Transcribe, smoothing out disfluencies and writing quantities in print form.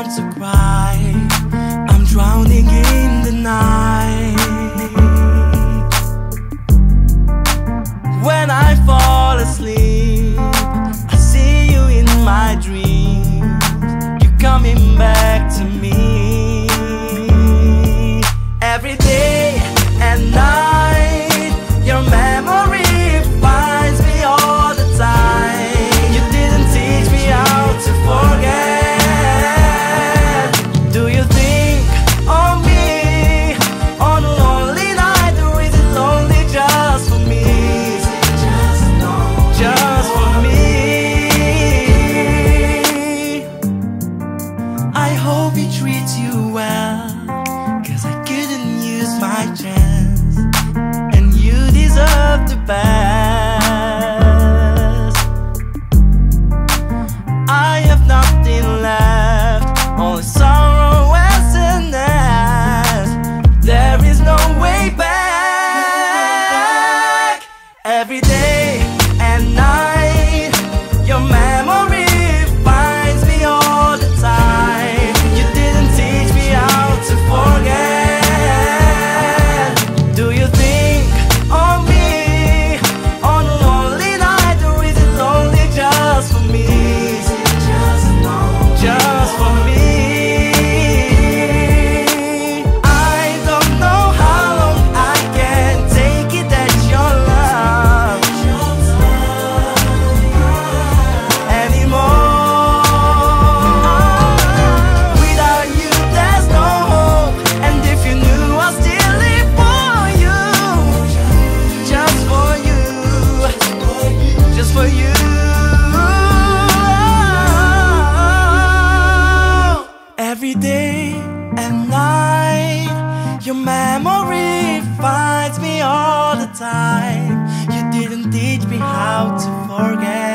want to cry. I'm drowning in the night. When I fall asleep, I see you in my dreams. You're coming back to me. Every day and night, your memory finds me all the time. You didn't teach me how to forget. Do you think of me on a lonely night, or is it lonely just for me? Just for me. I hope he treats you well, 'cause I couldn't use my chance, and you deserve the best. I have nothing left, only sorrow and sadness. There is no way back. Every day and night, your memory finds me all the time. You didn't teach me how to forget. Do you think of me on a lonely night, or is it lonely just for me? Just for me. I don't know how long I can take it that your love anymore. Without you there's no hope, and if you knew I still live for you. Just for you. Just for you. Every day and night, your memory finds me all the time. You didn't teach me how to forget.